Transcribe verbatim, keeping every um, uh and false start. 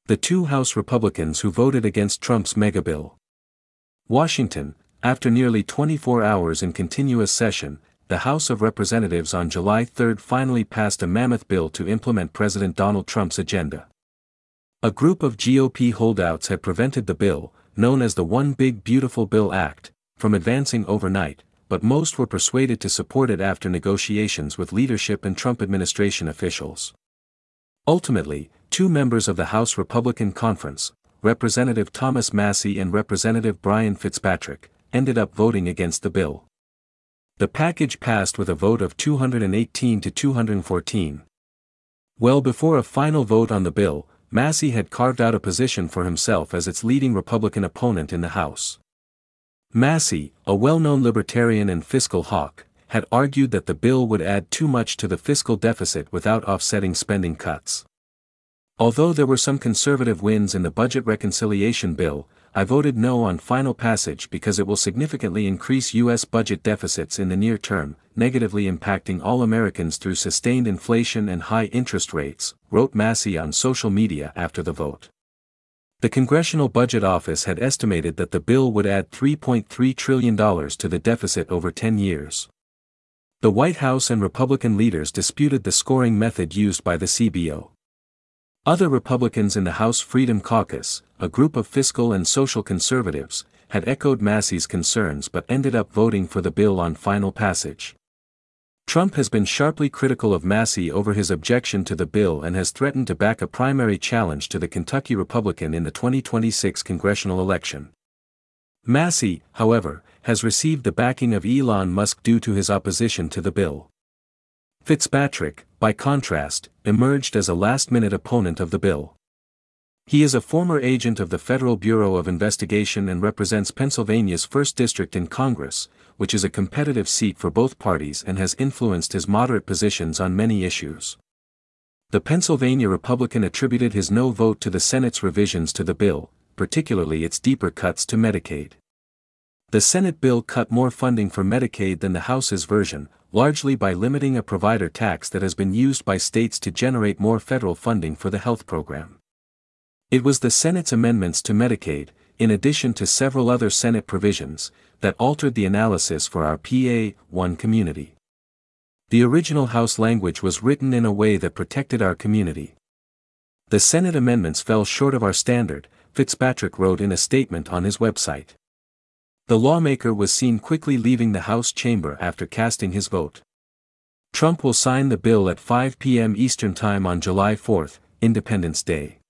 The two House Republicans who voted against Trump's megabill. Washington, after nearly twenty-four hours in continuous session, the House of Representatives on July third finally passed a mammoth bill to implement President Donald Trump's agenda. A group of G O P holdouts had prevented the bill, known as the One Big Beautiful Bill Act, from advancing overnight, but most were persuaded to support it after negotiations with leadership and Trump administration officials. Ultimately, two members of the House Republican Conference, Representative Thomas Massie and Representative Brian Fitzpatrick, ended up voting against the bill. The package passed with a vote of two hundred eighteen to two hundred fourteen. Well before a final vote on the bill, Massie had carved out a position for himself as its leading Republican opponent in the House. Massie, a well-known libertarian and fiscal hawk, had argued that the bill would add too much to the fiscal deficit without offsetting spending cuts. Although there were some conservative wins in the budget reconciliation bill, I voted no on final passage because it will significantly increase U S budget deficits in the near term, negatively impacting all Americans through sustained inflation and high interest rates, wrote Massie on social media after the vote. The Congressional Budget Office had estimated that the bill would add three point three trillion dollars to the deficit over ten years. The White House and Republican leaders disputed the scoring method used by the C B O. Other Republicans in the House Freedom Caucus, a group of fiscal and social conservatives, had echoed Massie's concerns but ended up voting for the bill on final passage. Trump has been sharply critical of Massie over his objection to the bill and has threatened to back a primary challenge to the Kentucky Republican in the twenty twenty-six congressional election. Massie, however, has received the backing of Elon Musk due to his opposition to the bill. Fitzpatrick, by contrast, emerged as a last-minute opponent of the bill. He is a former agent of the Federal Bureau of Investigation and represents Pennsylvania's first District in Congress, which is a competitive seat for both parties and has influenced his moderate positions on many issues. The Pennsylvania Republican attributed his no vote to the Senate's revisions to the bill, particularly its deeper cuts to Medicaid. The Senate bill cut more funding for Medicaid than the House's version, largely by limiting a provider tax that has been used by states to generate more federal funding for the health program. It was the Senate's amendments to Medicaid, in addition to several other Senate provisions, that altered the analysis for our P A one community. The original House language was written in a way that protected our community. The Senate amendments fell short of our standard, Fitzpatrick wrote in a statement on his website. The lawmaker was seen quickly leaving the House chamber after casting his vote. Trump will sign the bill at five p m Eastern Time on July fourth, Independence Day.